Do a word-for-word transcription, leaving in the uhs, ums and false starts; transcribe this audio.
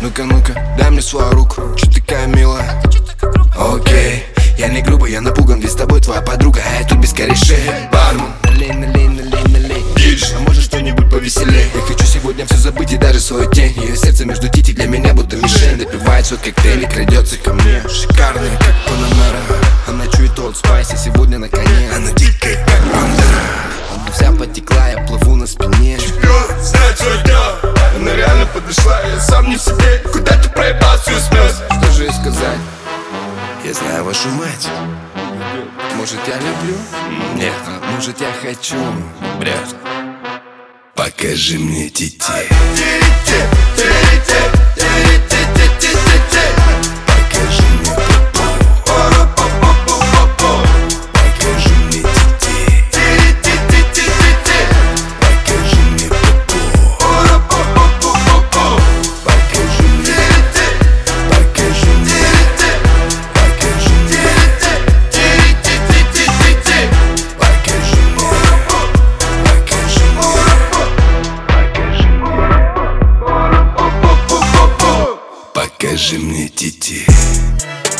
Ну-ка, ну-ка, дай мне свою руку. Чё такая милая? Окей, я не грубый, я напуган, ведь с тобой твоя подруга, а я тут без корешей. Бармен, налей, налей, налей, налей. Диш, а может что-нибудь повеселее? Я хочу сегодня все забыть и даже свою тень. Ее сердце между тити для меня будто мишень. Допивает свой коктейль и крадется ко мне. Шикарная, как Панамера. Она чует Old Spice, и сегодня на коне. Она дикая, как пандера. Она вся потекла, я плыву на спине. Чемпион, знает свое дело. Она реально подошла, я сам не в себе. Куда ты проебал свою смесь? Что же ей сказать? Я знаю вашу мать. Может, я люблю? Нет, А может, я хочу? бред. Покажи мне тетей. Покажи мне попу. Покажи мне тетей. Покажи мне попу. Покажи мне. Покажи мне. Покажи мне. Покажи мне. Покажи мне. Покажи мне тетей.